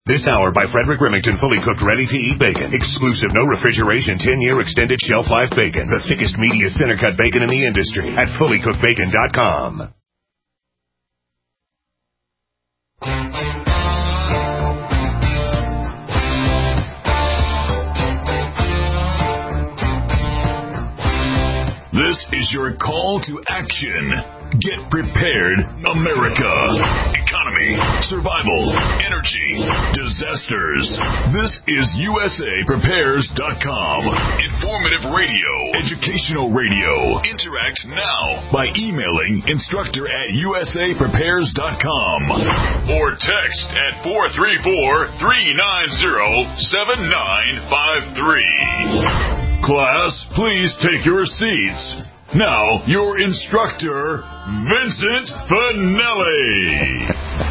This hour by Frederick Remington, fully cooked, ready-to-eat bacon. Exclusive, no refrigeration, 10-year extended shelf life bacon. The thickest, meatiest, center-cut bacon in the industry at fullycookedbacon.com. This is your call to action. Get prepared, America. Economy, survival, energy, disasters. This is USAPrepares.com. Informative radio, educational radio. Interact now by emailing instructor@USAPrepares.com or text at 434-390-7953. Class, please take your seats. Now, your instructor, Vincent Finelli.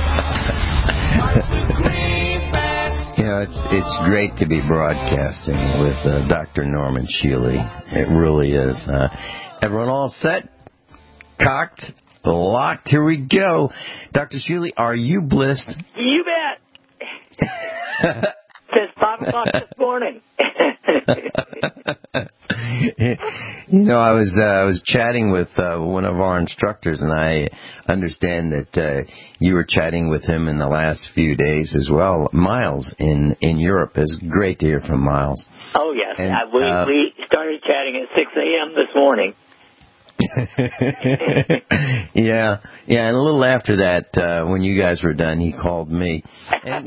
It's great to be broadcasting with Dr. Norman Shealy. It really is. Everyone all set? Cocked? Locked? Here we go. Dr. Shealy, are you blissed? You bet. Since 5 o'clock this morning. I was chatting with one of our instructors, and I understand that you were chatting with him in the last few days as well. Miles in Europe. It's great to hear from Miles. Oh, yes. And, we started chatting at 6 a.m. this morning. yeah, and a little after that, when you guys were done, he called me, and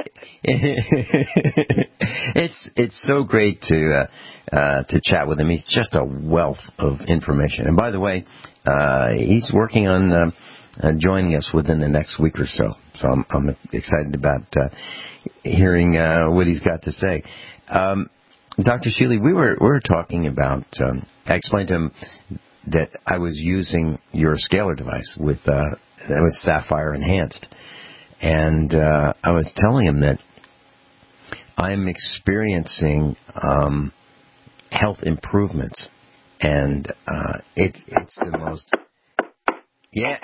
it's so great to chat with him. He's just a wealth of information. And by the way, he's working on joining us within the next week or so. So I'm excited about hearing what he's got to say. Dr. Shealy, we were talking about. I explained to him that I was using your scalar device with Sapphire Enhanced, and I was telling him that I'm experiencing health improvements, and it's the most. Yeah.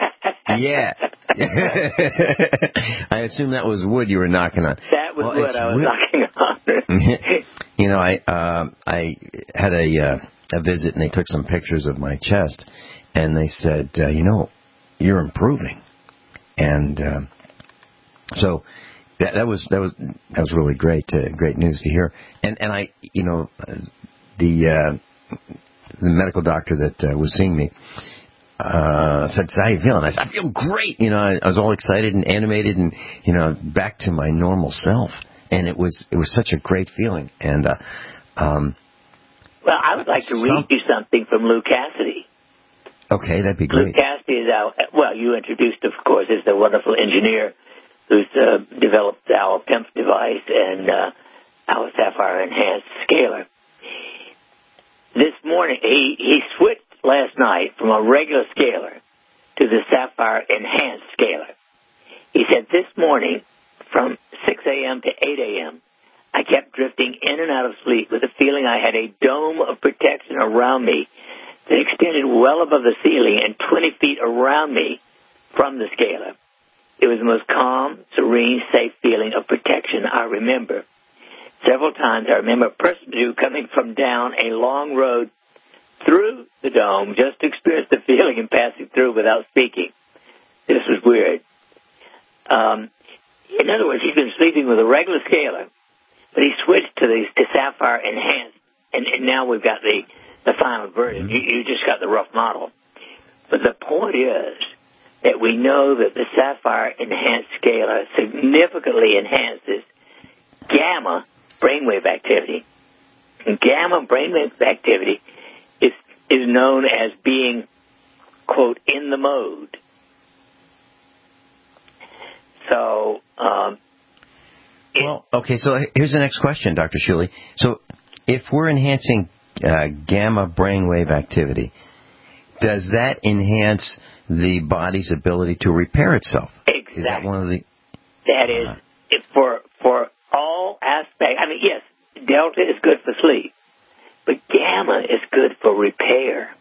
I assume that was wood you were knocking on. That was wood I was knocking on. I had a visit, and they took some pictures of my chest, and they said, you're improving. And so that was really great news to hear. And I, the medical doctor that was seeing me said, "How you feeling?" I said, "I feel great." I was all excited and animated, and back to my normal self. And it was such a great feeling. And well, I would like to read you something from Lou Cassidy. Okay, that'd be great. Lou Cassidy is you introduced, of course, is the wonderful engineer who's developed our PIMP device and our Sapphire Enhanced Scalar. This morning, he switched last night from a regular scalar to the Sapphire Enhanced Scalar. He said this morning, from 6 a.m. to 8 a.m., I kept drifting in and out of sleep with the feeling I had a dome of protection around me that extended well above the ceiling and 20 feet around me from the scalar. It was the most calm, serene, safe feeling of protection I remember. Several times I remember a person coming from down a long road through the dome just to experience the feeling and passing through without speaking. This was weird. In other words, he's been sleeping with a regular scalar, but he switched to Sapphire Enhanced, and now we've got the final version. You just got the rough model. But the point is that we know that the Sapphire Enhanced Scalar significantly enhances gamma brainwave activity. And gamma brainwave activity is known as being, quote, in the mode. So, so here's the next question, Dr. Shealy. So if we're enhancing gamma brainwave activity, does that enhance the body's ability to repair itself? Exactly. Is that one of the... That is, for all aspects. I mean, yes, delta is good for sleep, but gamma is good for repair.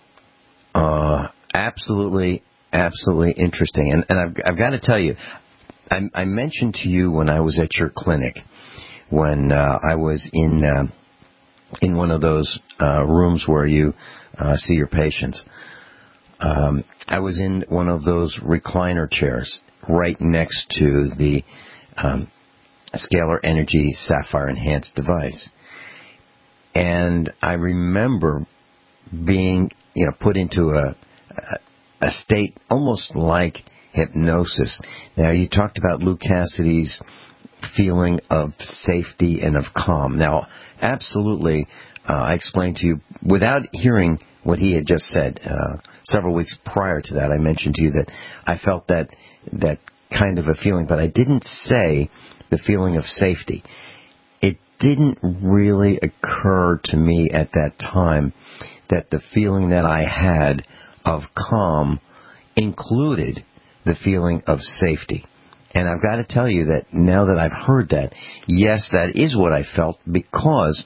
Absolutely interesting. And I've got to tell you, I mentioned to you when I was at your clinic, when I was in one of those rooms where you see your patients. I was in one of those recliner chairs right next to the Scalar Energy Sapphire Enhanced device. And I remember being, put into a state almost like hypnosis. Now, you talked about Lou Cassidy's feeling of safety and of calm. Now, absolutely, I explained to you, without hearing what he had just said, several weeks prior to that, I mentioned to you that I felt that kind of a feeling, but I didn't say the feeling of safety. It didn't really occur to me at that time that the feeling that I had of calm included the feeling of safety. And I've got to tell you that now that I've heard that, yes, that is what I felt, because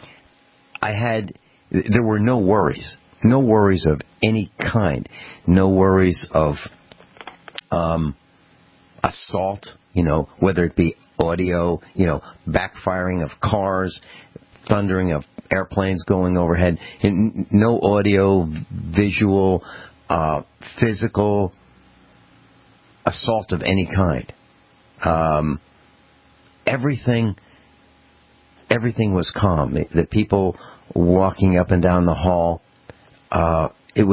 there were no worries of any kind, no worries of assault, whether it be audio, backfiring of cars, thundering of airplanes going overhead, no audio, visual, physical assault of any kind. Everything was calm. The people walking up and down the hall, I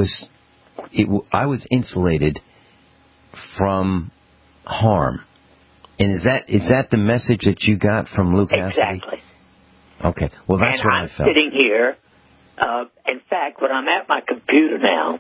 was insulated from harm. And is that the message that you got from Lou Cassidy? Exactly. Okay. Well, that's what I felt. And I'm sitting here. In fact, when I'm at my computer now,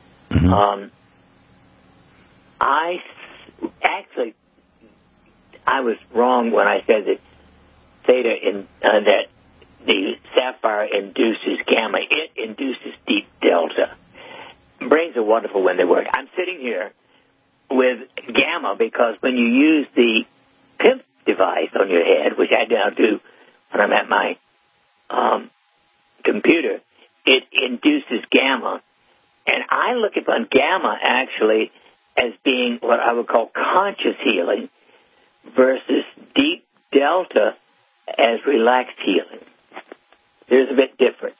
I was wrong when I said that theta that the sapphire induces gamma. It induces deep delta. Brains are wonderful when they work. I'm sitting here with gamma because when you use the PIMP device on your head, which I now do when I'm at my computer, it induces gamma. And I look upon gamma actually as being what I would call conscious healing versus deep delta as relaxed healing. There's a bit difference.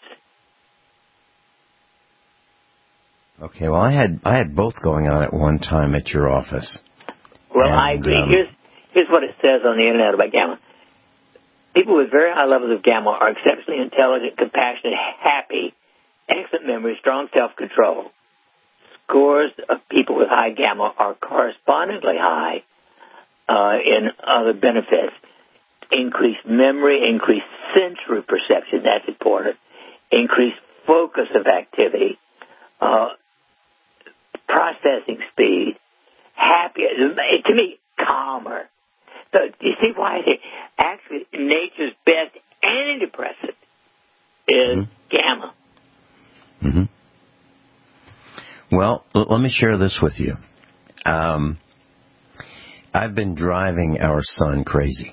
Okay, well, I had both going on at one time at your office. Well, I agree. Here's what it says on the internet about gamma. People with very high levels of gamma are exceptionally intelligent, compassionate, happy, excellent memory, strong self-control. Scores of people with high gamma are correspondingly high in other benefits. Increased memory, increased sensory perception, that's important. Increased focus of activity, processing speed, happy, to me, calmer. So you see why actually nature's best antidepressant is gamma. Mm-hmm. Well, let me share this with you. I've been driving our son crazy.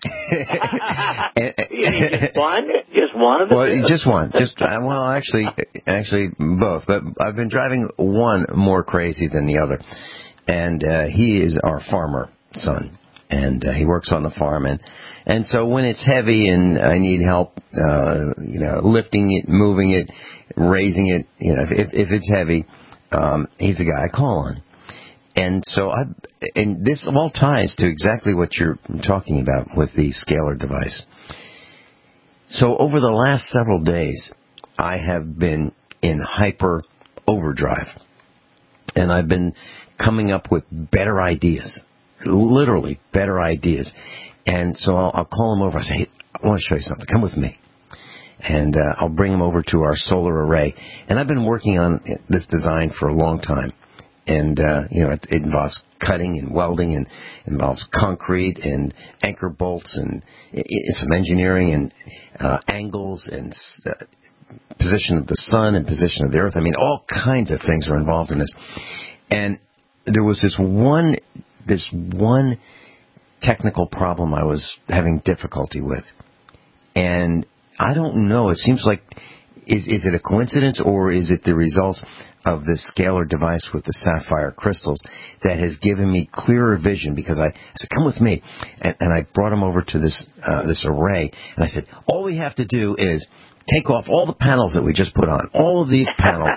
Just one of the two? Just one. Actually both. But I've been driving one more crazy than the other. And he is our farmer son. And he works on the farm. And so when it's heavy and I need help, lifting it, moving it, raising it, if it's heavy, he's the guy I call on. And so and this all ties to exactly what you're talking about with the Scalar device. So over the last several days, I have been in hyper overdrive. And I've been coming up with better ideas, literally better ideas. And so I'll call him over. I say, hey, I want to show you something. Come with me. And I'll bring him over to our solar array. And I've been working on this design for a long time. And, it involves cutting and welding and involves concrete and anchor bolts and some engineering and angles and position of the sun and position of the earth. I mean, all kinds of things are involved in this. And there was this one technical problem I was having difficulty with. And I don't know, it seems like is it a coincidence, or is it the result of this scalar device with the sapphire crystals that has given me clearer vision? Because I said, come with me, and I brought him over to this array, and I said, all we have to do is take off all the panels that we just put on, all of these panels.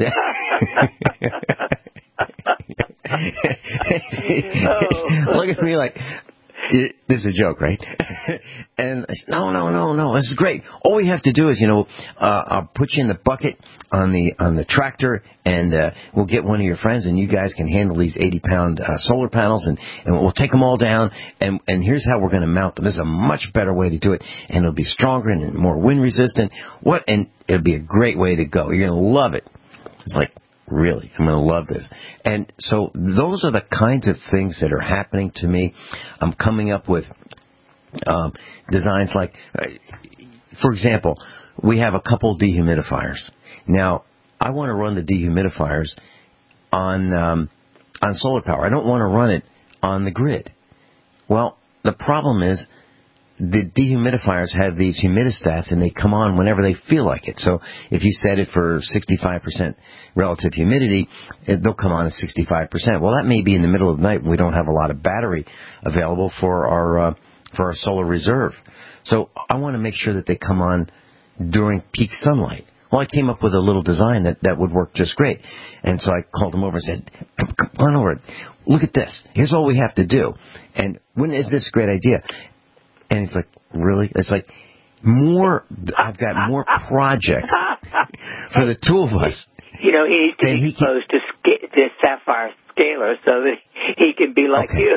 Look at me like, this is a joke, right? And I said, no, this is great. All we have to do is, I'll put you in the bucket on the tractor, and we'll get one of your friends, and you guys can handle these 80-pound solar panels, and we'll take them all down, and here's how we're going to mount them. This is a much better way to do it, and it'll be stronger and more wind resistant. And it'll be a great way to go. You're going to love it. It's like, really, I'm going to love this. And so those are the kinds of things that are happening to me. I'm coming up with designs like, for example, we have a couple dehumidifiers. Now, I want to run the dehumidifiers on solar power. I don't want to run it on the grid. Well, the problem is the dehumidifiers have these humidistats, and they come on whenever they feel like it. So if you set it for 65% relative humidity, they'll come on at 65%. Well, that may be in the middle of the night when we don't have a lot of battery available for our solar reserve. So I want to make sure that they come on during peak sunlight. Well, I came up with a little design that would work just great. And so I called him over and said, come on over. Look at this. Here's all we have to do. And when is this a great idea? And he's like, really? It's like, I've got more projects for the two of us. He needs to be exposed to this sapphire scalar so that he can be like you.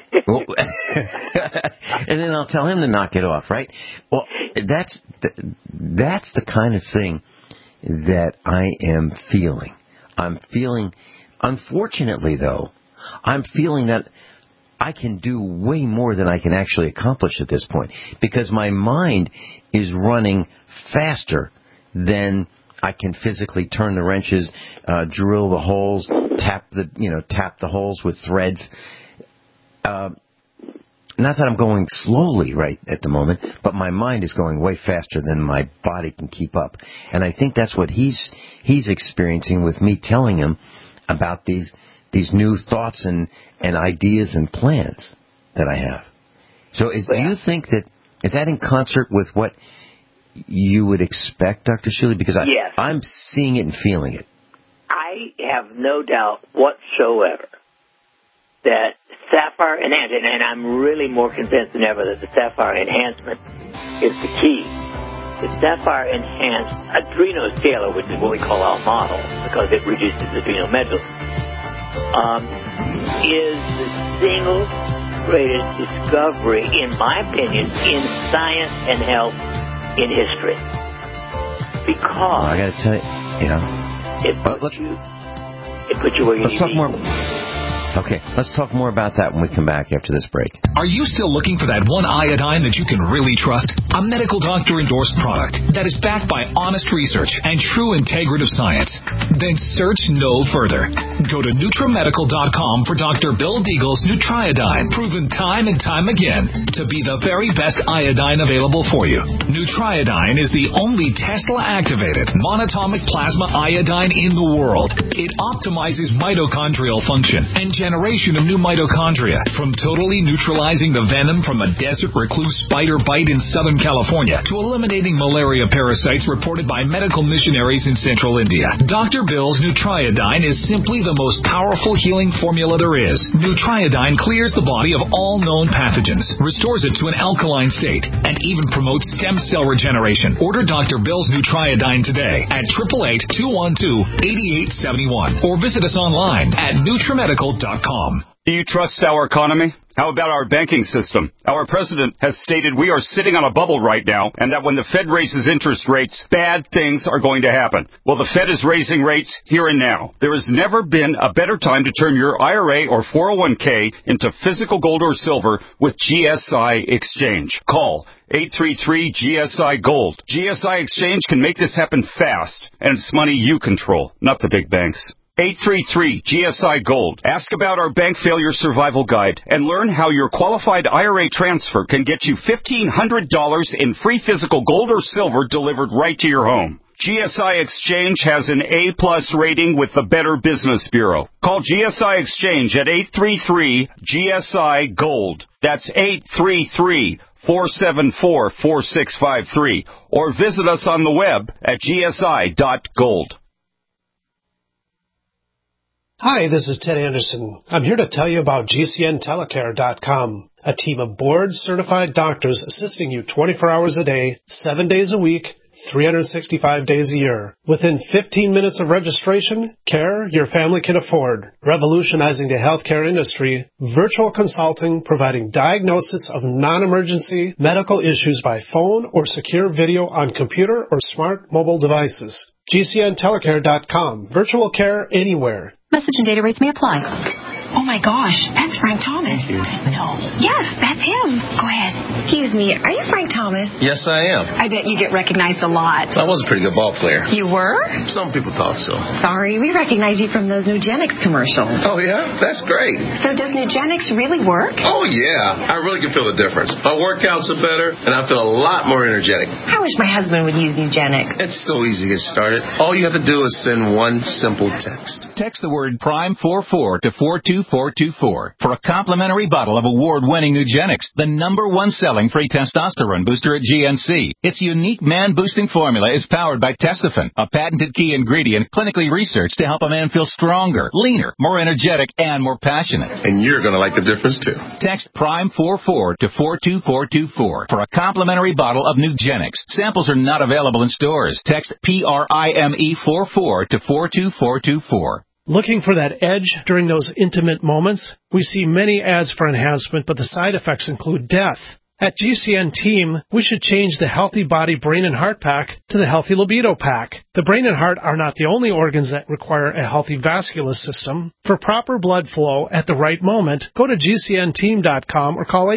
And then I'll tell him to knock it off, right? Well, that's the kind of thing that I am feeling. Unfortunately, though, I'm feeling that I can do way more than I can actually accomplish at this point, because my mind is running faster than I can physically turn the wrenches, drill the holes, tap the holes with threads. Not that I'm going slowly right at the moment, but my mind is going way faster than my body can keep up. And I think that's what he's experiencing with me telling him about these new thoughts and ideas and plans that I have. So do you think is that in concert with what you would expect, Dr. Shuley? Because yes. I'm seeing it and feeling it. I have no doubt whatsoever that sapphire enhancement, and I'm really more convinced than ever that the sapphire enhancement is the key. The sapphire enhanced adrenoscalar, which is what we call our model, because it reduces adrenomedulla, is the single greatest discovery, in my opinion, in science and health in history. Because I got to tell you, it puts you where you need to be. Okay, let's talk more about that when we come back after this break. Are you still looking for that one iodine that you can really trust? A medical doctor-endorsed product that is backed by honest research and true integrative science? Then search no further. Go to NutriMedical.com for Dr. Bill Deagle's Nutriodine, proven time and time again to be the very best iodine available for you. Nutriodine is the only Tesla-activated monatomic plasma iodine in the world. It optimizes mitochondrial function and generation of new mitochondria, from totally neutralizing the venom from a desert recluse spider bite in Southern California to eliminating malaria parasites reported by medical missionaries in Central India. Dr. Bill's Nutriodine is simply the most powerful healing formula there is. Nutriodine clears the body of all known pathogens, restores it to an alkaline state, and even promotes stem cell regeneration. Order Dr. Bill's Nutriodine today at 888-212-8871 or visit us online at NutriMedical.com. Do you trust our economy? How about our banking system? Our president has stated we are sitting on a bubble right now, and that when the Fed raises interest rates, bad things are going to happen. Well, the Fed is raising rates here and now. There has never been a better time to turn your IRA or 401k into physical gold or silver with GSI Exchange. Call 833-GSI-GOLD. GSI Exchange can make this happen fast, and it's money you control, not the big banks. 833-GSI-GOLD. Ask about our bank failure survival guide and learn how your qualified IRA transfer can get you $1,500 in free physical gold or silver delivered right to your home. GSI Exchange has an A-plus rating with the Better Business Bureau. Call GSI Exchange at 833-GSI-GOLD. That's 833-474-4653. Or visit us on the web at gsi.gold. Hi, this is Ted Anderson. I'm here to tell you about GCNtelecare.com, a team of board-certified doctors assisting you 24 hours a day, 7 days a week, 365 days a year. Within 15 minutes of registration, care your family can afford. Revolutionizing the healthcare industry, virtual consulting providing diagnosis of non-emergency medical issues by phone or secure video on computer or smart mobile devices. GCNtelecare.com. Virtual care anywhere. Message and data rates may apply. Oh, my gosh. That's Frank Thomas. No. Yes, that's him. Go ahead. Excuse me. Are you Frank Thomas? Yes, I am. I bet you get recognized a lot. I was a pretty good ball player. You were? Some people thought so. Sorry, we recognize you from those Nugenix commercials. Oh, yeah? That's great. So does Nugenix really work? Oh, yeah. I really can feel the difference. My workouts are better, and I feel a lot more energetic. I wish my husband would use Nugenix. It's so easy to get started. All you have to do is send one simple text. Text the word PRIME44 to 42424 for a complimentary bottle of award-winning Nugenix, the #1 selling free testosterone booster at GNC. Its unique man-boosting formula is powered by Testofen, a patented key ingredient clinically researched to help a man feel stronger, leaner, more energetic, and more passionate. And you're going to like the difference, too. Text PRIME44 to 42424 for a complimentary bottle of Nugenix. Samples are not available in stores. Text PRIME44 to 42424. Looking for that edge during those intimate moments? We see many ads for enhancement, but the side effects include death. At GCN Team, we should change the Healthy Body Brain and Heart Pack to the Healthy Libido Pack. The brain and heart are not the only organs that require a healthy vascular system. For proper blood flow at the right moment, go to GCNteam.com or call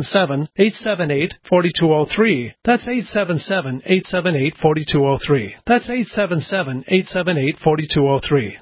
877-878-4203. That's 877-878-4203. That's 877-878-4203.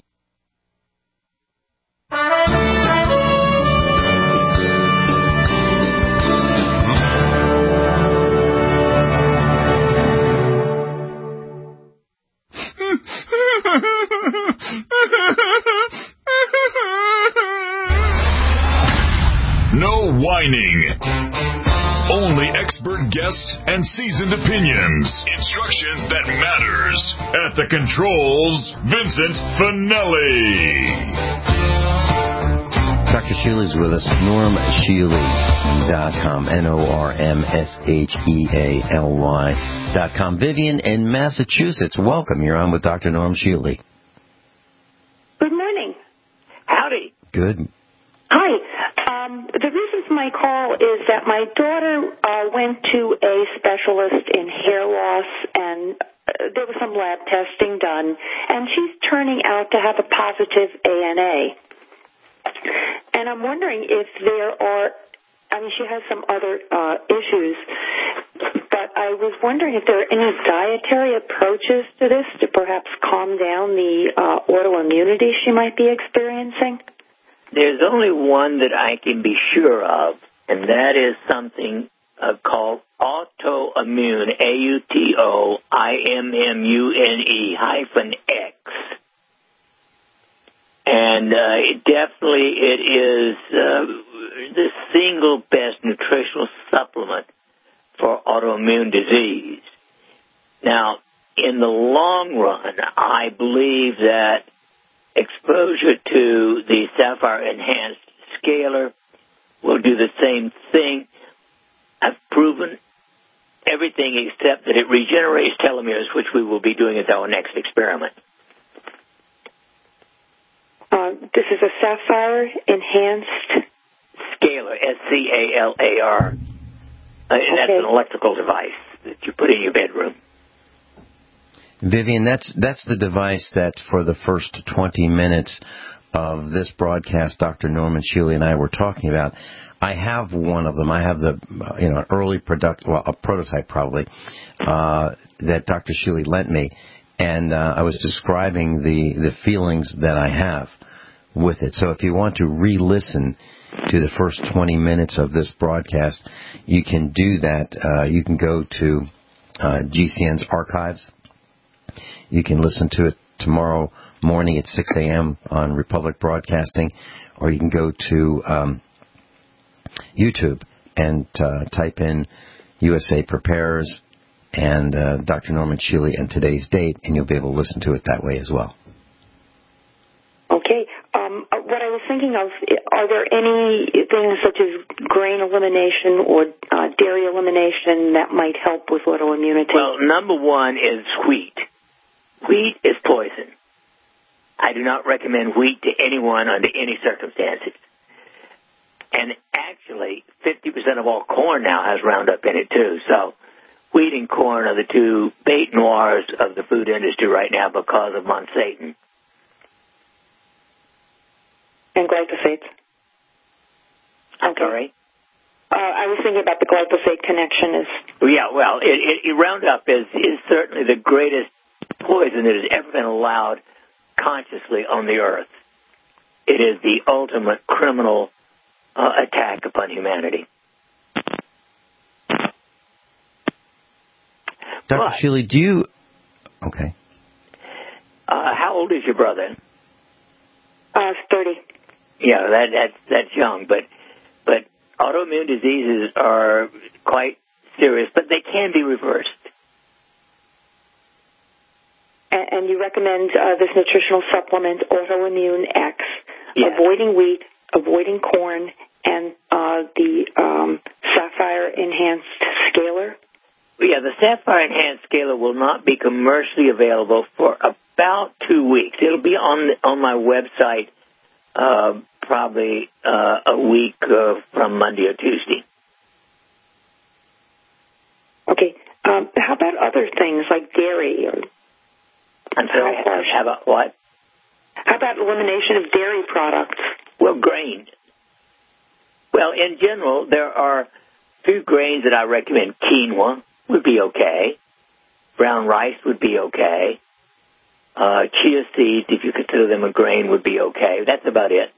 No whining. Only expert guests and seasoned opinions. Instruction that matters. At the controls, Vincent Finelli. Dr. Shealy's with us. NormShealy.com. NormShealy.com. Vivian in Massachusetts, welcome. You're on with Dr. Norm Shealy. Good morning. Howdy. Good. Hi. The reason for my call is that my daughter went to a specialist in hair loss, and there was some lab testing done, and she's turning out to have a positive ANA. And I'm wondering if there are, she has some other issues, but I was wondering if there are any dietary approaches to this to perhaps calm down the autoimmunity she might be experiencing. There's only one that I can be sure of, and that is something called autoimmune, AUTOIMMUNE-X. And definitely it is the single best nutritional supplement for autoimmune disease. Now, in the long run, I believe that exposure to the Sapphire Enhanced Scalar will do the same thing. I've proven everything except that it regenerates telomeres, which we will be doing as our next experiment. This is a Sapphire Enhanced Scalar, SCALAR. And that's an electrical device that you put in your bedroom. Vivian, that's the device that for the first 20 minutes of this broadcast, Dr. Norman Shealy and I were talking about. I have one of them. I have the early a prototype probably that Dr. Shealy lent me, and I was describing the feelings that I have with it. So if you want to re-listen to the first 20 minutes of this broadcast, you can do that. You can go to GCN's archives. You can listen to it tomorrow morning at 6 a.m. on Republic Broadcasting, or you can go to YouTube and type in USA Prepares and Dr. Norman Shealy and today's date, and you'll be able to listen to it that way as well. Okay. What I was thinking of, are there any things such as grain elimination or dairy elimination that might help with autoimmunity? Well, number one is wheat. Wheat is poison. I do not recommend wheat to anyone under any circumstances. And actually, 50% of all corn now has Roundup in it, too. So wheat and corn are the two bête noirs of the food industry right now because of Monsanto. And glyphosate. I'm sorry? I was thinking about the glyphosate connection. Yeah, well, Roundup is certainly the greatest poison that has ever been allowed consciously on the earth. It is the ultimate criminal attack upon humanity. Dr. Shealy, do you... Okay. How old is your brother? 30. Yeah, that's young, but autoimmune diseases are quite serious, but they can be reversed. And you recommend this nutritional supplement, Autoimmune X, yes. Avoiding wheat, avoiding corn, and the Sapphire Enhanced Scalar? Yeah, the Sapphire Enhanced Scalar will not be commercially available for about 2 weeks. It'll be on my website probably a week from Monday or Tuesday. Okay. How about other things like dairy? I'm sorry, how about what? How about elimination of dairy products? Well, grain. Well, in general, there are 2 grains that I recommend. Quinoa would be okay. Brown rice would be okay. Chia seeds, if you consider them a grain, would be okay. That's about it.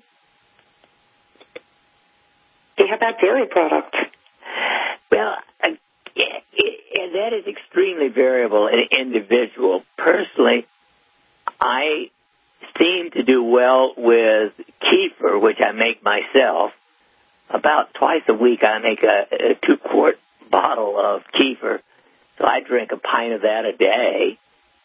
Okay, how about dairy products? Well, that is extremely variable and individual. Personally, I seem to do well with kefir, which I make myself. About twice a week I make a 2-quart bottle of kefir, so I drink a pint of that a day.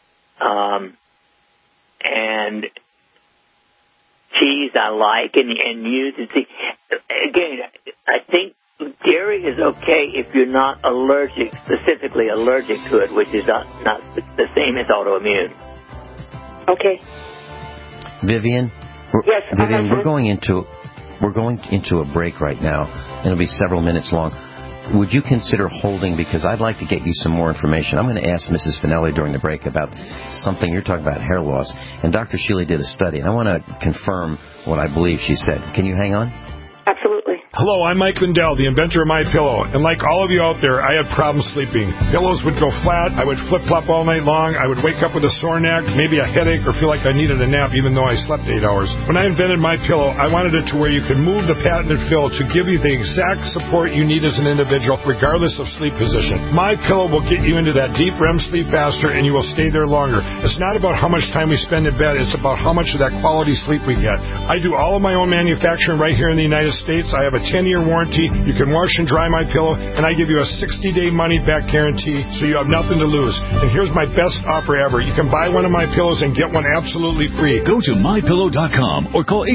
And cheese I like and use it. Again, I think dairy is okay if you're not specifically allergic to it, which is not the same as autoimmune. Okay. Vivian? Yes. Vivian, we're going into a break right now. It'll be several minutes long. Would you consider holding, because I'd like to get you some more information. I'm going to ask Mrs. Finelli during the break about something. You're talking about hair loss, and Dr. Shealy did a study, and I want to confirm what I believe she said. Can you hang on? Absolutely. Hello, I'm Mike Lindell, the inventor of MyPillow, and like all of you out there, I had problems sleeping. Pillows would go flat, I would flip-flop all night long, I would wake up with a sore neck, maybe a headache, or feel like I needed a nap even though I slept 8 hours. When I invented MyPillow, I wanted it to where you could move the patented fill to give you the exact support you need as an individual, regardless of sleep position. MyPillow will get you into that deep REM sleep faster, and you will stay there longer. It's not about how much time we spend in bed, it's about how much of that quality sleep we get. I do all of my own manufacturing right here in the United States. I have a 10-year warranty. You can wash and dry my pillow, and I give you a 60-day money-back guarantee, so you have nothing to lose. And here's my best offer ever. You can buy one of my pillows and get one absolutely free. Go to MyPillow.com or call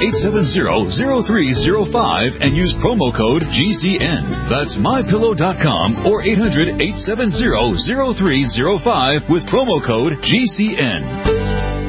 800-870-0305 and use promo code GCN. That's MyPillow.com or 800-870-0305 with promo code GCN.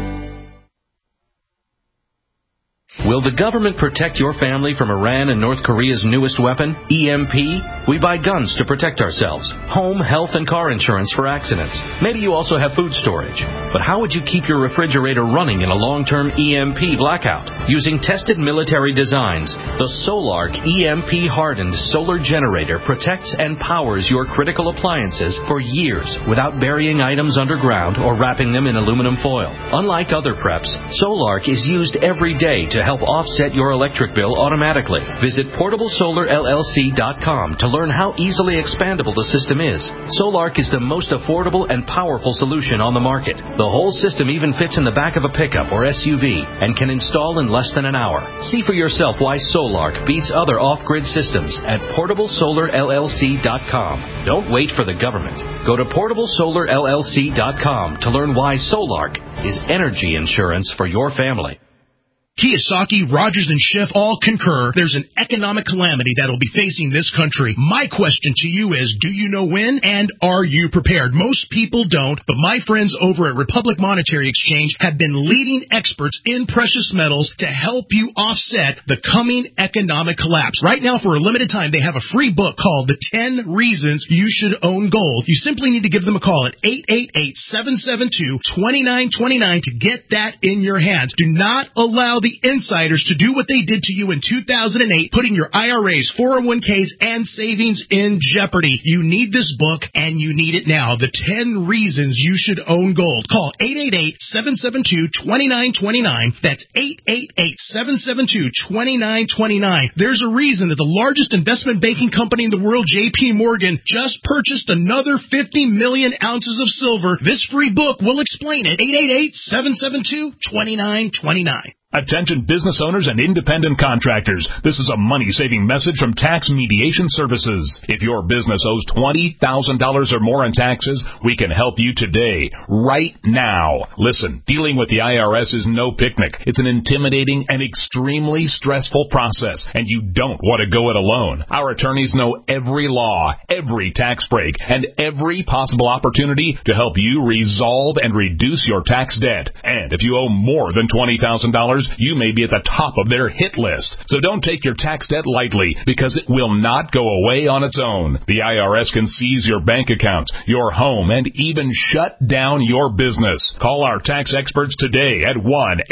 Will the government protect your family from Iran and North Korea's newest weapon, EMP? We buy guns to protect ourselves, home, health, and car insurance for accidents. Maybe you also have food storage. But how would you keep your refrigerator running in a long-term EMP blackout? Using tested military designs, the Solark EMP-hardened solar generator protects and powers your critical appliances for years without burying items underground or wrapping them in aluminum foil. Unlike other preps, Solark is used every day to help help offset your electric bill automatically. Visit PortableSolarLLC.com to learn how easily expandable the system is. Solark is the most affordable and powerful solution on the market. The whole system even fits in the back of a pickup or SUV and can install in less than an hour. See for yourself why Solark beats other off-grid systems at PortableSolarLLC.com. Don't wait for the government. Go to PortableSolarLLC.com to learn why Solark is energy insurance for your family. Kiyosaki, Rogers, and Schiff all concur there's an economic calamity that will be facing this country. My question to you is, do you know when, and are you prepared? Most people don't, but my friends over at Republic Monetary Exchange have been leading experts in precious metals to help you offset the coming economic collapse. Right now, for a limited time, they have a free book called The 10 Reasons You Should Own Gold. You simply need to give them a call at 888-772-2929 to get that in your hands. Do not allow the insiders to do what they did to you in 2008, putting your IRAs, 401ks, and savings in jeopardy. You need this book, and you need it now. The 10 Reasons You Should Own Gold. Call 888-772-2929. That's 888-772-2929. There's a reason that the largest investment banking company in the world, J.P. Morgan, just purchased another 50 million ounces of silver. This free book will explain it. 888-772-2929. Attention business owners and independent contractors. This is a money-saving message from Tax Mediation Services. If your business owes $20,000 or more in taxes, we can help you today, right now. Listen, dealing with the IRS is no picnic. It's an intimidating and extremely stressful process, and you don't want to go it alone. Our attorneys know every law, every tax break, and every possible opportunity to help you resolve and reduce your tax debt. And if you owe more than $20,000, you may be at the top of their hit list. So don't take your tax debt lightly, because it will not go away on its own. The IRS can seize your bank accounts, your home, and even shut down your business. Call our tax experts today at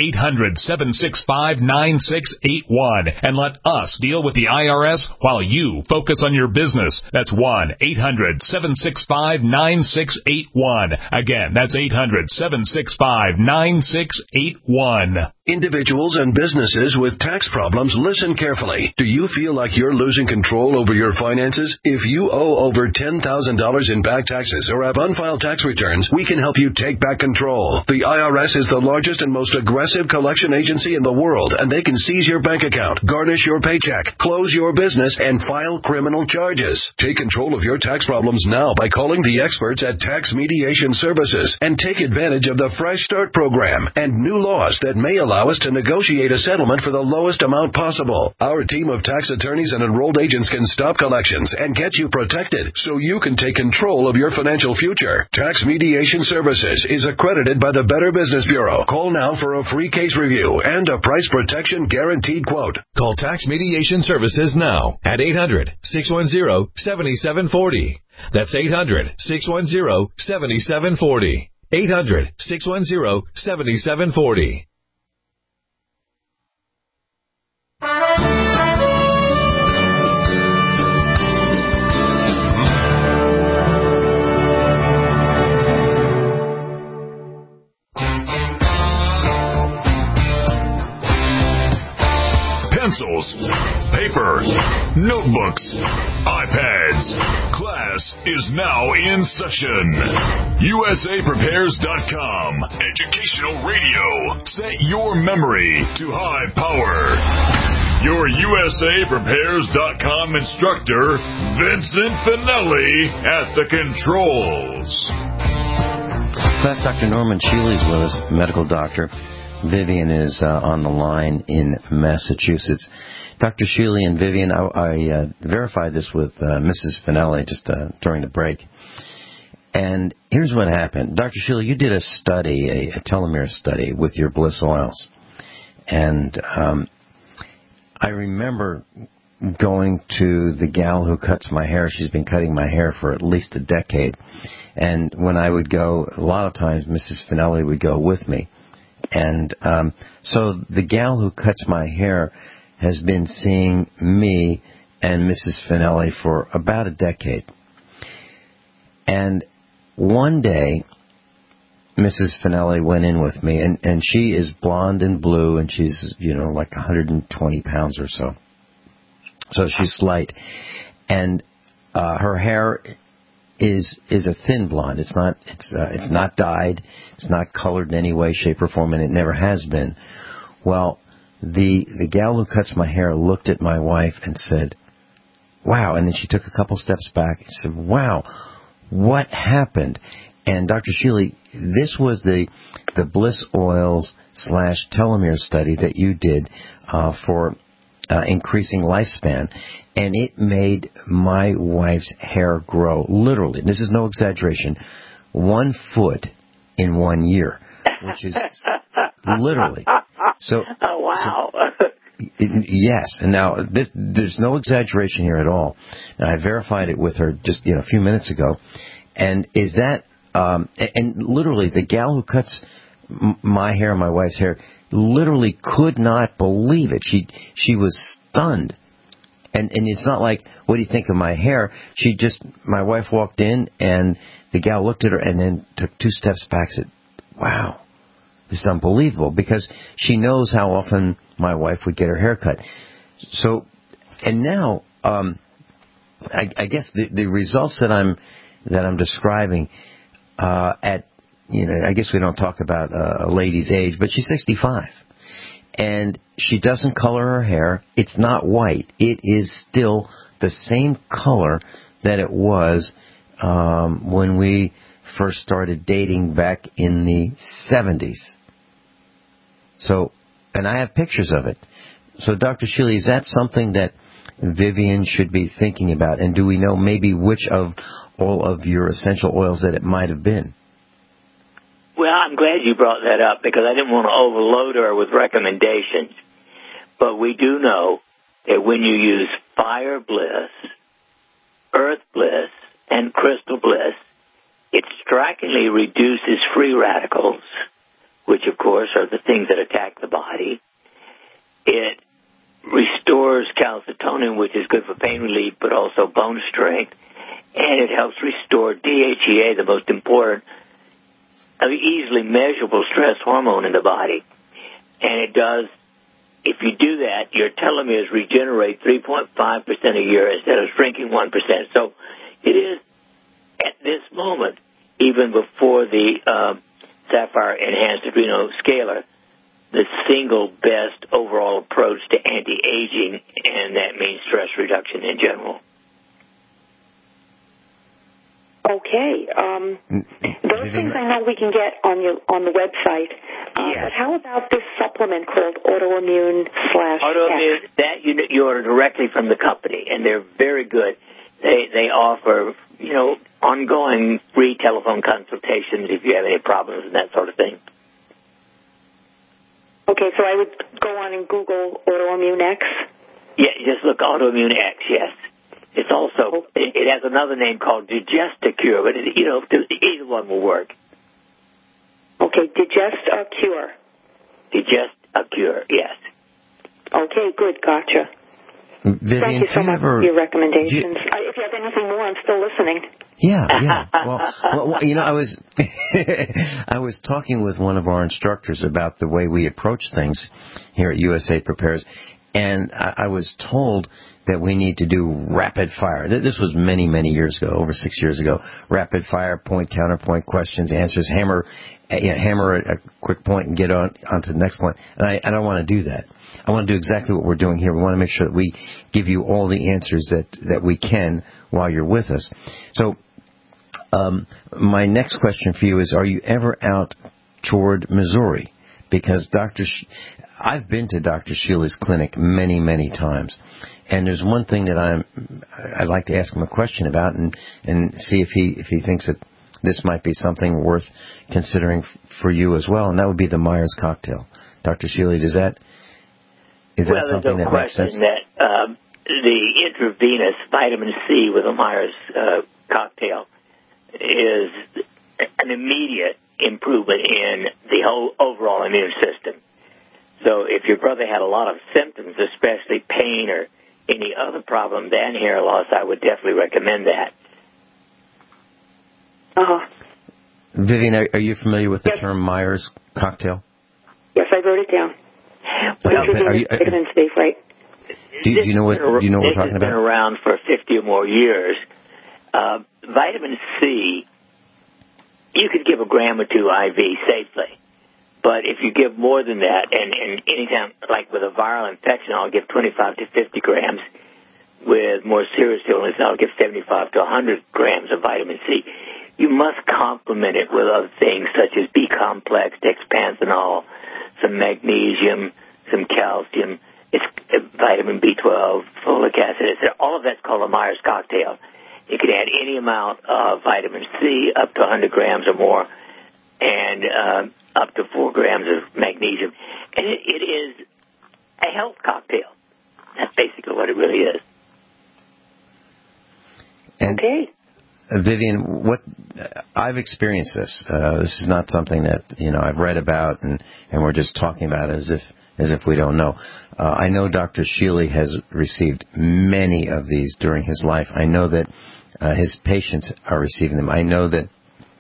1-800-765-9681 and let us deal with the IRS while you focus on your business. That's 1-800-765-9681. Again, that's 800-765-9681. Individuals and businesses with tax problems, listen carefully. Do you feel like you're losing control over your finances? If you owe over $10,000 in back taxes or have unfiled tax returns, we can help you take back control. The IRS is the largest and most aggressive collection agency in the world, and they can seize your bank account, garnish your paycheck, close your business, and file criminal charges. Take control of your tax problems now by calling the experts at Tax Mediation Services and take advantage of the Fresh Start program and new laws that may allow us to negotiate a settlement for the lowest amount possible. Our team of tax attorneys and enrolled agents can stop collections and get you protected so you can take control of your financial future. Tax Mediation Services is accredited by the Better Business Bureau. Call now for a free case review and a price protection guaranteed quote. Call Tax Mediation Services now at 800-610-7740. That's 800-610-7740. 800-610-7740. Pencils, paper, notebooks, iPads. Class is now in session. USAPrepares.com. Educational radio. Set your memory to high power. Your USAPrepares.com instructor, Vincent Finelli, at the controls. Class Dr. Norman Shealy's with us, medical doctor. Vivian is on the line in Massachusetts. Dr. Shealy and Vivian, I verified this with Mrs. Finelli just during the break. And here's what happened. Dr. Shealy, you did a study, a telomere study with your Bliss oils. And I remember going to the gal who cuts my hair. She's been cutting my hair for at least a decade. And when I would go, a lot of times Mrs. Finelli would go with me. And so the gal who cuts my hair has been seeing me and Mrs. Finelli for about a decade. And one day, Mrs. Finelli went in with me, and she is blonde and blue, and she's, like 120 pounds or so. So she's slight. And her hair is a thin blonde. It's not dyed. It's not colored in any way, shape, or form, and it never has been. Well, the gal who cuts my hair looked at my wife and said, "Wow," and then she took a couple steps back and said, "Wow, what happened?" And Dr. Shealy, this was the Bliss Oils / telomere study that you did for increasing lifespan, and it made my wife's hair grow, literally, this is no exaggeration, 1 foot in 1 year, which is literally. So, oh, wow. Yes, and now there's no exaggeration here at all. And I verified it with her just a few minutes ago. And is that and literally the gal who cuts my hair, my wife's hair, literally could not believe it. She was stunned. And it's not like, what do you think of my hair? My wife walked in and the gal looked at her and then took 2 steps back and said, "Wow, this is unbelievable," because she knows how often my wife would get her hair cut. So, and now, I guess the results that I'm describing, I guess we don't talk about a lady's age, but she's 65. And she doesn't color her hair. It's not white. It is still the same color that it was when we first started dating back in the 70s. So, and I have pictures of it. So, Dr. Shealy, is that something that Vivian should be thinking about? And do we know maybe which of all of your essential oils that it might have been? Well, I'm glad you brought that up because I didn't want to overload her with recommendations. But we do know that when you use Fire Bliss, Earth Bliss, and Crystal Bliss, it strikingly reduces free radicals, which, of course, are the things that attack the body. It restores calcitonin, which is good for pain relief, but also bone strength. And it helps restore DHEA, the most important, easily measurable stress hormone in the body. And it does, if you do that, your telomeres regenerate 3.5% a year instead of shrinking 1%. So it is, at this moment, even before the Sapphire Enhanced Adrenal Scalar, the single best overall approach to anti-aging, and that means stress reduction in general. Okay. Those things I know we can get on the website. But how about this supplement called Autoimmune / Autoimmune, that you order directly from the company, and they're very good. They offer, ongoing free telephone consultations if you have any problems and that sort of thing. Okay, so I would go on and Google Autoimmune X? Yeah, just look Autoimmune X, yes. It's also, it has another name called Digest-A-Cure, but, either one will work. Okay, Digest-A-Cure. Digest-A-Cure, yes. Okay, good, gotcha. Vivian, thank you so much for your recommendations. If you have anything more, I'm still listening. Yeah. Well, I was talking with one of our instructors about the way we approach things here at USA Prepares, and I was told that we need to do rapid fire. This was many, many years ago, over 6 years ago. Rapid fire, point, counterpoint, questions, answers, hammer a quick point and get on to the next point. And I don't want to do that. I want to do exactly what we're doing here. We want to make sure that we give you all the answers that we can while you're with us. So my next question for you is, are you ever out toward Missouri? Because I've been to Dr. Shealy's clinic many, many times. And there's one thing that I'd like to ask him a question about and see if he thinks that this might be something worth considering for you as well, and that would be the Myers cocktail. Dr. Shealy, is that something that makes sense? That the intravenous vitamin C with a Myers cocktail is an immediate improvement in the whole overall immune system. So if your brother had a lot of symptoms, especially pain or any other problems and hair loss, I would definitely recommend that. Vivian, are you familiar with the term Myers cocktail? Yes, I wrote it down. Well, vitamin C, right? Do you know what we're talking about? This has been around for 50 or more years. Vitamin C, you could give a gram or two IV safely. But if you give more than that, and anytime, like with a viral infection, I'll give 25 to 50 grams. With more serious illness, I'll give 75 to 100 grams of vitamin C. You must complement it with other things such as B-complex, dexpanthenol, some magnesium, some calcium, it's vitamin B12, folic acid. All of that's called a Myers cocktail. You can add any amount of vitamin C, up to 100 grams or more, and up to 4 grams of magnesium. And it is a health cocktail. That's basically what it really is. And okay. Vivian, what I've experienced this. This is not something that I've read about and we're just talking about as if we don't know. I know Dr. Shealy has received many of these during his life. I know that his patients are receiving them. I know that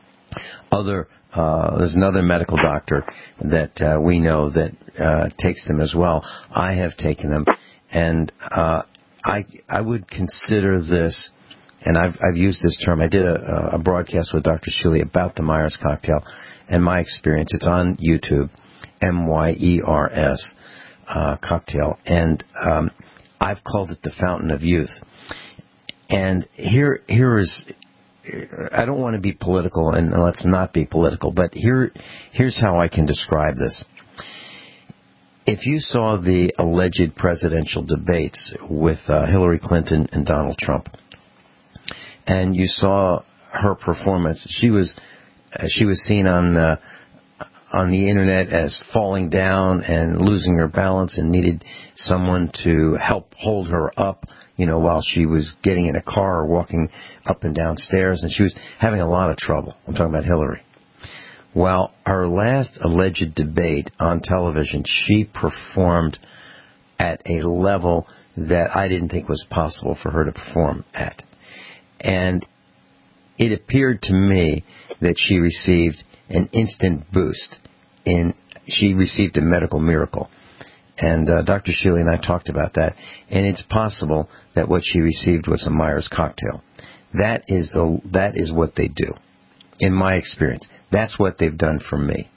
there's another medical doctor that we know that takes them as well. I have taken them, and I would consider this. And I've used this term. I did a broadcast with Dr. Shealy about the Myers cocktail and my experience. It's on YouTube, MYERS cocktail. And I've called it the Fountain of Youth. And here is, I don't want to be political, and let's not be political, but here's how I can describe this. If you saw the alleged presidential debates with Hillary Clinton and Donald Trump, and you saw her performance, she was seen on the internet as falling down and losing her balance and needed someone to help hold her up, while she was getting in a car or walking up and down stairs, and she was having a lot of trouble. I'm talking about Hillary. Well, her last alleged debate on television, she performed at a level that I didn't think was possible for her to perform at. And it appeared to me that she received an instant boost. She received a medical miracle. And Dr. Shealy and I talked about that. And it's possible that what she received was a Myers cocktail. That is what they do, in my experience. That's what they've done for me.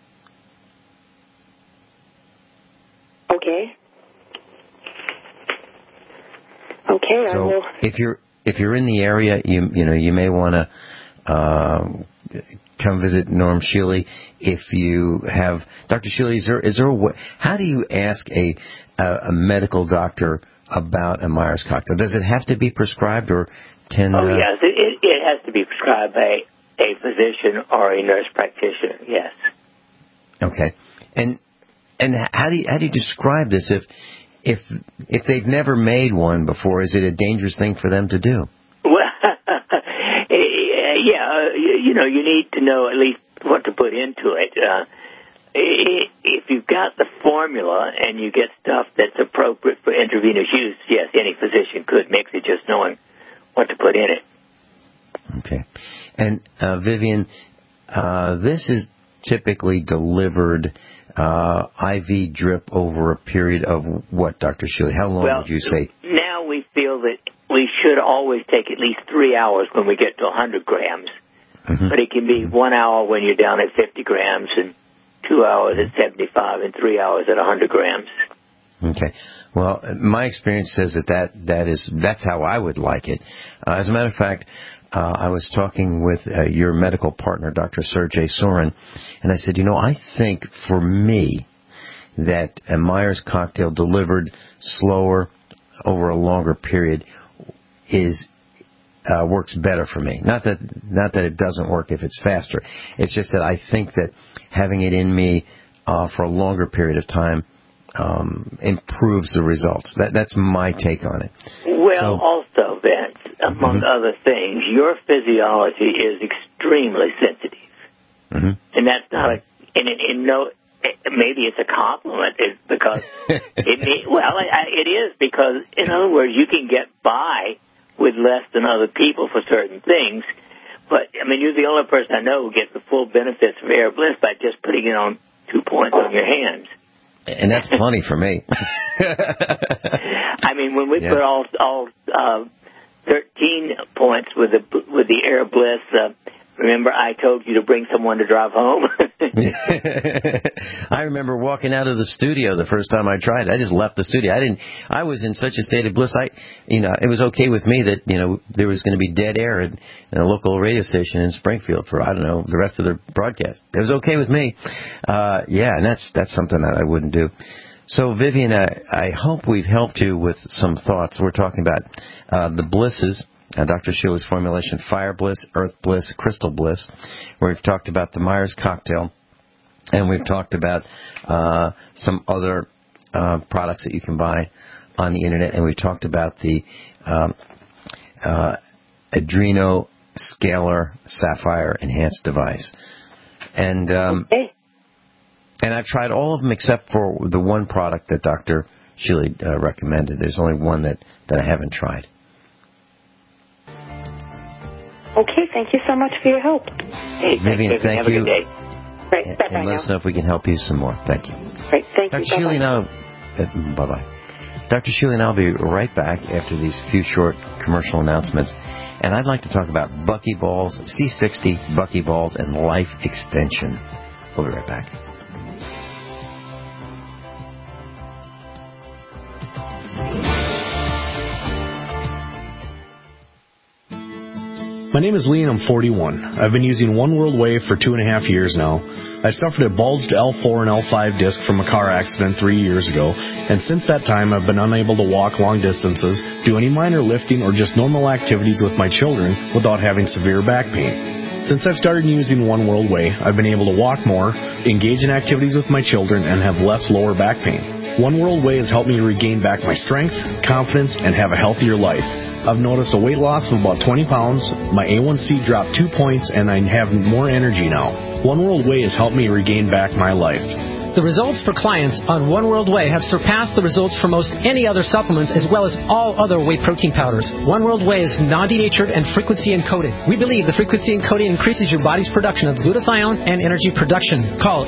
Okay. Okay, so I will. If you're in the area, you may want to come visit Norm Shealy. If you have Dr. Shealy, is there a way? How do you ask a medical doctor about a Myers cocktail? Does it have to be prescribed, or can? Oh yes, it has to be prescribed by a physician or a nurse practitioner. Yes. Okay, and how do you describe this if they've never made one before? Is it a dangerous thing for them to do? Well, yeah, you need to know at least what to put into it. If you've got the formula and you get stuff that's appropriate for intravenous use, yes, any physician could mix it, just knowing what to put in it. Okay. And Vivian, this is typically delivered IV drip over a period of what, Dr. Shealy? How long would you say? Now we feel that we should always take at least 3 hours when we get to 100 grams. Mm-hmm. But it can be 1 hour when you're down at 50 grams, and 2 hours at 75, and 3 hours at 100 grams. Okay. Well, my experience says that's how I would like it. As a matter of fact, I was talking with your medical partner, Dr. Sergey Sorin, and I said, I think for me that a Myers cocktail delivered slower over a longer period works better for me. Not that it doesn't work if it's faster. It's just that I think that having it in me for a longer period of time improves the results. That's my take on it. Well, also, Vince, among other things, your physiology is extremely sensitive, and that's not maybe it's a compliment, because it is, because in other words, you can get by with less than other people for certain things, But, I mean, you're the only person I know who gets the full benefits of Air Bliss by just putting it on 2 points on your hands. And that's plenty for me. I mean, when we put all 13 points with the Air Bliss, remember I told you to bring someone to drive home? I remember walking out of the studio the first time I tried it. I just left the studio. I was in such a state of bliss. It was okay with me that, there was going to be dead air in a local radio station in Springfield for, I don't know, the rest of the broadcast. It was okay with me. And that's something that I wouldn't do. So, Vivian, I hope we've helped you with some thoughts. We're talking about the blisses. Dr. Shealy's formulation, Fire Bliss, Earth Bliss, Crystal Bliss. We've talked about the Myers cocktail, and we've talked about some other products that you can buy on the Internet, and we've talked about the Adreno Scalar Sapphire Enhanced Device. And and I've tried all of them except for the one product that Dr. Shealy recommended. There's only one that I haven't tried. Okay, thank you so much for your help. Hey, Vivian, thank you. Have a good day. Great, bye-bye and let us know if we can help you some more. Thank you. Great, thank you. Dr. Shealy, now, bye-bye. Dr. Shealy and I'll be right back after these few short commercial announcements. And I'd like to talk about Buckyballs, C60, Buckyballs, and Life Extension. We'll be right back. My name is Lee and I'm 41. I've been using One World Way for 2.5 years now. I suffered a bulged L4 and L5 disc from a car accident 3 years ago, and since that time I've been unable to walk long distances, do any minor lifting, or just normal activities with my children without having severe back pain. Since I've started using One World Way, I've been able to walk more, engage in activities with my children, and have less lower back pain. One World Way has helped me regain back my strength, confidence, and have a healthier life. I've noticed a weight loss of about 20 pounds, my A1C dropped 2 points, and I have more energy now. One World Way has helped me regain back my life. The results for clients on One World Way have surpassed the results for most any other supplements, as well as all other whey protein powders. One World Way is non-denatured and frequency encoded. We believe the frequency encoding increases your body's production of glutathione and energy production. Call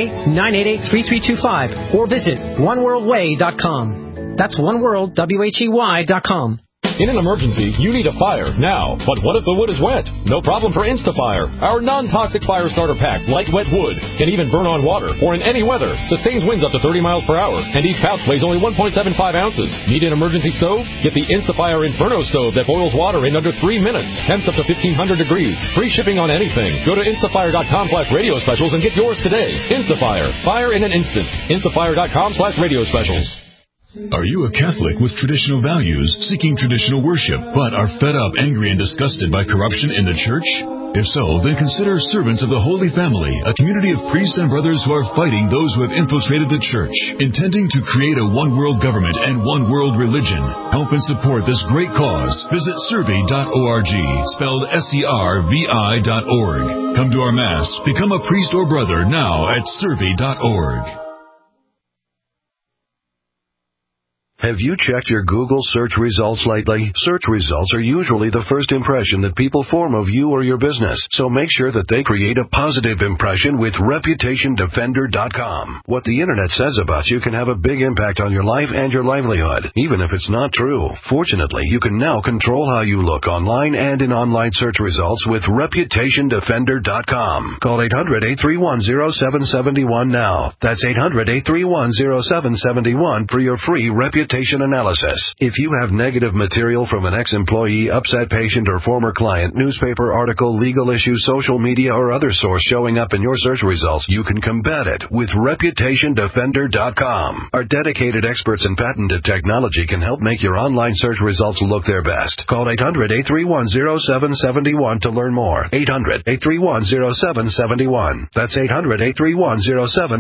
888-988-3325 or visit oneworldway.com. That's oneworld.com. In an emergency, you need a fire now. But what if the wood is wet? No problem for Instafire. Our non-toxic fire starter packs, like wet wood, can even burn on water or in any weather. Sustains winds up to 30 miles per hour, and each pouch weighs only 1.75 ounces. Need an emergency stove? Get the Instafire Inferno stove that boils water in under 3 minutes. Temps up to 1,500 degrees. Free shipping on anything. Go to instafire.com/radio specials and get yours today. Instafire. Fire in an instant. Instafire.com/radio specials. Are you a Catholic with traditional values, seeking traditional worship, but are fed up, angry, and disgusted by corruption in the church? If so, then consider Servants of the Holy Family, a community of priests and brothers who are fighting those who have infiltrated the church, intending to create a one-world government and one-world religion. Help and support this great cause. Visit servi.org, spelled SERVI.org. Come to our Mass, become a priest or brother now at servi.org. Have you checked your Google search results lately? Search results are usually the first impression that people form of you or your business, so make sure that they create a positive impression with ReputationDefender.com. What the Internet says about you can have a big impact on your life and your livelihood, even if it's not true. Fortunately, you can now control how you look online and in online search results with ReputationDefender.com. Call 800-831-0771 now. That's 800-831-0771 for your free reputation analysis. If you have negative material from an ex-employee, upset patient, or former client, newspaper article, legal issue, social media, or other source showing up in your search results, you can combat it with ReputationDefender.com. Our dedicated experts in patented technology can help make your online search results look their best. Call 800-831-0771 to learn more. 800-831-0771. That's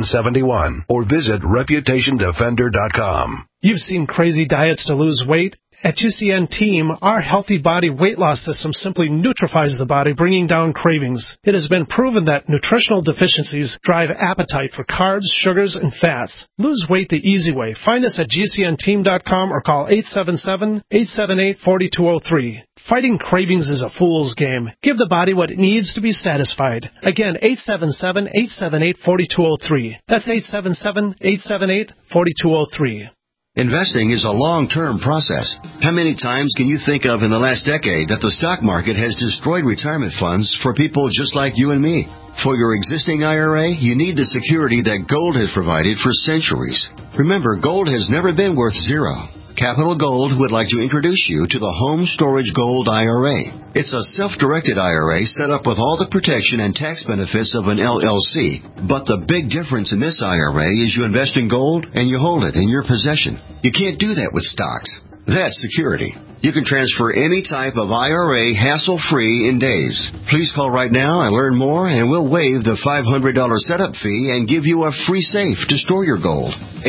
800-831-0771. Or visit ReputationDefender.com. You've seen crazy diets to lose weight? At GCN Team, our Healthy Body Weight Loss System simply neutralizes the body, bringing down cravings. It has been proven that nutritional deficiencies drive appetite for carbs, sugars, and fats. Lose weight the easy way. Find us at GCNteam.com or call 877-878-4203. Fighting cravings is a fool's game. Give the body what it needs to be satisfied. Again, 877-878-4203. That's 877-878-4203. Investing is a long-term process. How many times can you think of in the last decade that the stock market has destroyed retirement funds for people just like you and me? For your existing IRA, you need the security that gold has provided for centuries. Remember, gold has never been worth zero. Capital Gold would like to introduce you to the Home Storage Gold IRA. It's a self-directed IRA set up with all the protection and tax benefits of an LLC. But the big difference in this IRA is you invest in gold and you hold it in your possession. You can't do that with stocks. That's security. You can transfer any type of IRA hassle-free in days. Please call right now and learn more, and we'll waive the $500 setup fee and give you a free safe to store your gold.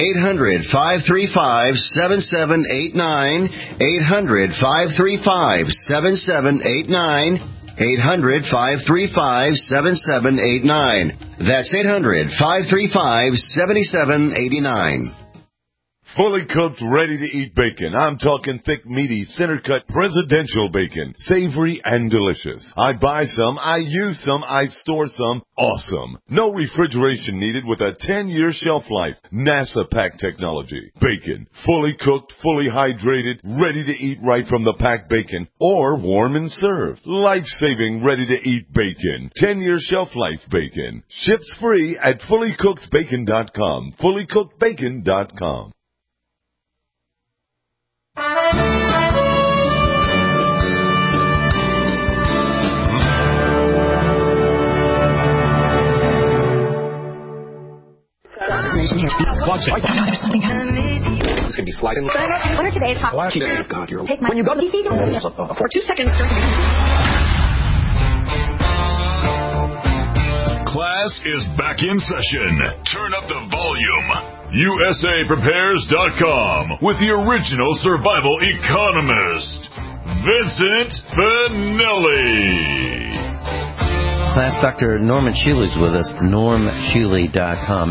800-535-7789. 800-535-7789. 800-535-7789. That's 800-535-7789. Fully cooked, ready-to-eat bacon. I'm talking thick, meaty, center-cut presidential bacon. Savory and delicious. I buy some, I use some, I store some. Awesome. No refrigeration needed with a 10-year shelf life. NASA pack technology. Bacon. Fully cooked, fully hydrated, ready to eat right from the packed bacon. Or warm and served. Life-saving, ready-to-eat bacon. 10-year shelf life bacon. Ships free at fullycookedbacon.com. Fullycookedbacon.com. This could be sliding. What are today's hot? God, you're take my when you go to for 2 seconds. Class is back in session. Turn up the volume. USAPrepares.com with the original survival economist, Vincent Finelli. Class, Dr. Norman Shealy is with us, normshealy.com,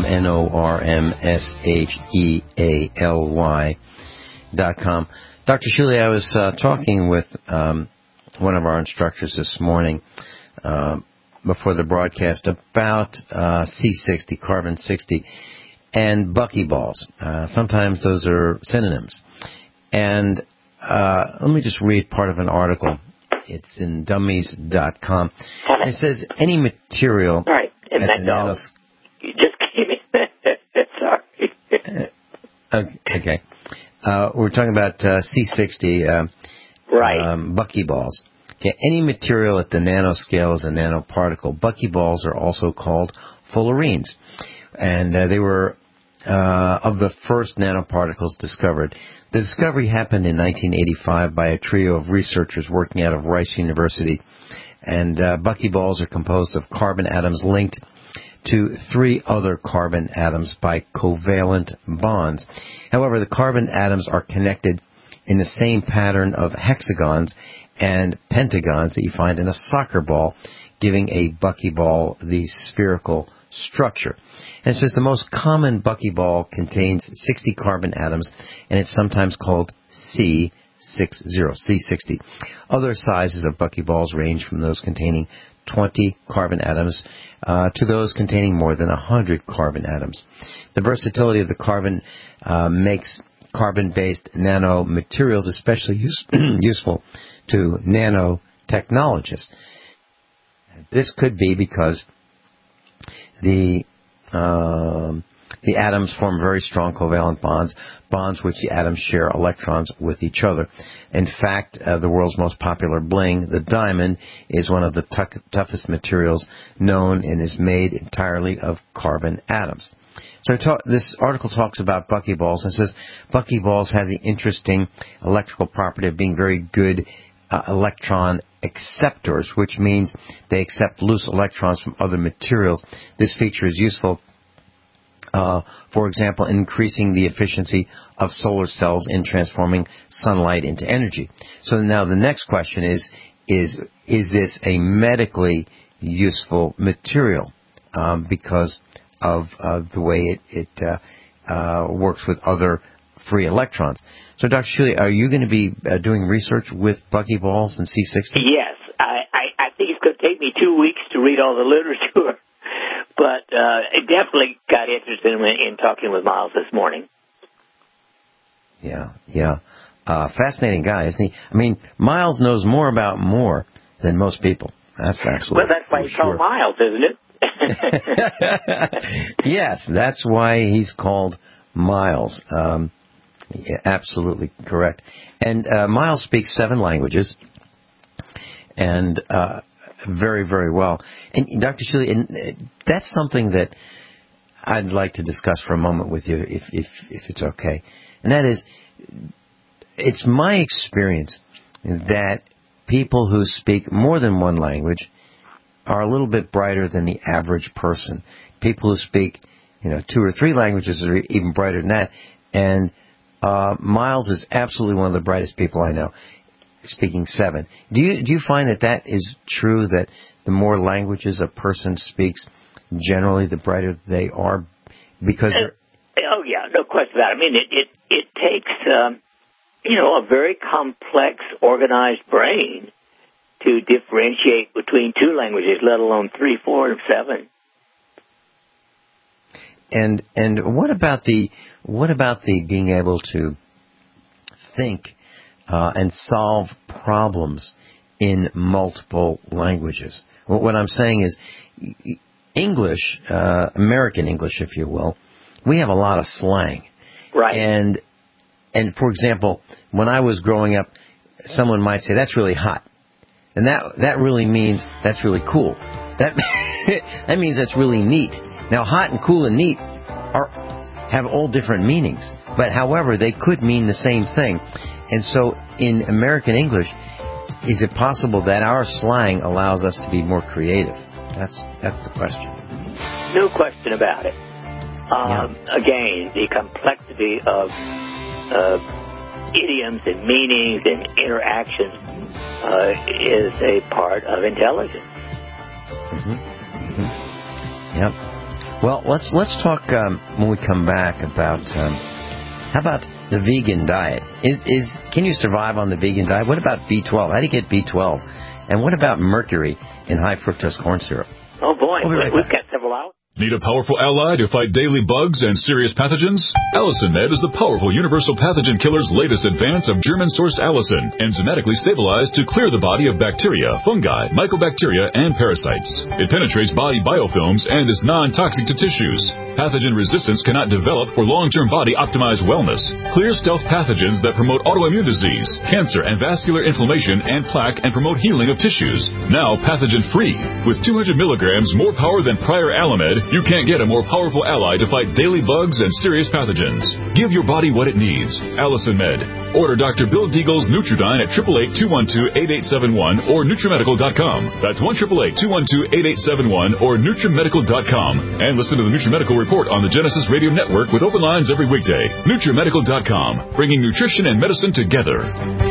NORMSHEALY.com. Dr. Shealy, I was talking with one of our instructors this morning before the broadcast about C60, carbon 60, and buckyballs. Sometimes those are synonyms. And let me just read part of an article. It's in dummies.com. It says any material... All right. And that you just came in. Sorry. Okay. We're talking about C60, buckyballs. Okay. Any material at the nanoscale is a nanoparticle. Buckyballs are also called fullerenes. And they were of the first nanoparticles discovered. The discovery happened in 1985 by a trio of researchers working out of Rice University. And buckyballs are composed of carbon atoms linked to 3 other carbon atoms by covalent bonds. However, the carbon atoms are connected in the same pattern of hexagons and pentagons that you find in a soccer ball, giving a buckyball the spherical structure. And it says the most common buckyball contains 60 carbon atoms, and it's sometimes called C60. Other sizes of buckyballs range from those containing 20 carbon atoms to those containing more than 100 carbon atoms. The versatility of the carbon makes carbon-based nanomaterials especially useful to nanotechnologists. This could be because the atoms form very strong covalent bonds which the atoms share electrons with each other. In fact, the world's most popular bling, the diamond, is one of the toughest materials known and is made entirely of carbon atoms. So this article talks about buckyballs and says buckyballs have the interesting electrical property of being very good electron acceptors, which means they accept loose electrons from other materials. This feature is useful For example, increasing the efficiency of solar cells in transforming sunlight into energy. So now the next question is this a medically useful material because of the way it works with other free electrons? So, Dr. Shuley, are you going to be doing research with buckyballs and C60? Yes. I think it's going to take me 2 weeks to read all the literature, but I definitely got interested in talking with Miles this morning. Yeah. Fascinating guy, isn't he? I mean, Miles knows more about more than most people. That's absolutely. Well, that's why he's called Miles, isn't it? Yes, that's why he's called Miles. Yeah, absolutely correct. And Miles speaks 7 languages, and very, very well. And Dr. Shuley, and that's something that I'd like to discuss for a moment with you, if it's okay. And that is, it's my experience that people who speak more than one language are a little bit brighter than the average person. People who speak, 2 or 3 languages are even brighter than that. And Miles is absolutely one of the brightest people I know, speaking 7. Do you find that is true, that the more languages a person speaks, generally the brighter they are? Because oh yeah, no question about it. I mean, it takes a very complex, organized brain to differentiate between 2 languages, let alone 3, 4, and 7. And what about the being able to think and solve problems in multiple languages? What I'm saying is, English, American English, if you will, we have a lot of slang. Right. And for example, when I was growing up, someone might say, "That's really hot," and that really means that's really cool. That means that's really neat. Now, hot and cool and neat have all different meanings, but however, they could mean the same thing. And so, in American English, is it possible that our slang allows us to be more creative? That's the question. No question about it. Again, the complexity of idioms and meanings and interactions is a part of intelligence. Yep. Well, let's talk when we come back about how about the vegan diet? Can you survive on the vegan diet? What about B12? How do you get B12? And what about mercury in high fructose corn syrup? Oh boy, we've got several hours. Need a powerful ally to fight daily bugs and serious pathogens? Allicin Med is the powerful universal pathogen killer's latest advance of German-sourced allicin, enzymatically stabilized to clear the body of bacteria, fungi, mycobacteria, and parasites. It penetrates body biofilms and is non-toxic to tissues. Pathogen resistance cannot develop for long-term body-optimized wellness. Clear stealth pathogens that promote autoimmune disease, cancer, and vascular inflammation and plaque, and promote healing of tissues. Now pathogen-free. With 200 milligrams more power than prior Alamed, you can't get a more powerful ally to fight daily bugs and serious pathogens. Give your body what it needs. Allicin Med. Order Dr. Bill Deagle's Nutridyne at 888-212-8871 or NutriMedical.com. That's 1-888-212-8871 or NutriMedical.com. And listen to the NutriMedical Report on the Genesis Radio Network with open lines every weekday. NutriMedical.com. Bringing nutrition and medicine together.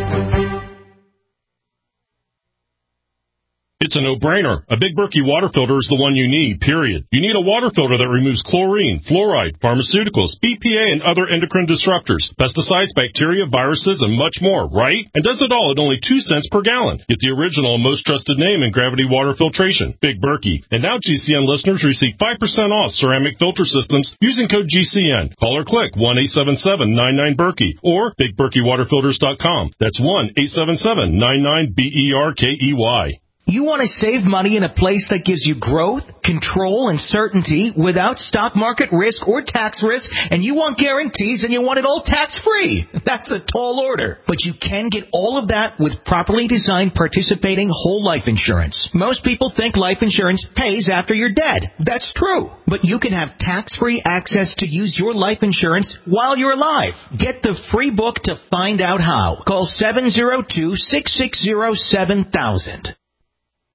It's a no-brainer. A Big Berkey water filter is the one you need, period. You need a water filter that removes chlorine, fluoride, pharmaceuticals, BPA, and other endocrine disruptors, pesticides, bacteria, viruses, and much more, right? And does it all at only 2 cents per gallon. Get the original and most trusted name in gravity water filtration, Big Berkey. And now GCN listeners receive 5% off ceramic filter systems using code GCN. Call or click 1-877-99-BERKEY or BigBerkeyWaterFilters.com. That's 1-877-99-BERKEY. You want to save money in a place that gives you growth, control, and certainty without stock market risk or tax risk, and you want guarantees and you want it all tax-free. That's a tall order. But you can get all of that with properly designed participating whole life insurance. Most people think life insurance pays after you're dead. That's true. But you can have tax-free access to use your life insurance while you're alive. Get the free book to find out how. Call 702-660-7000.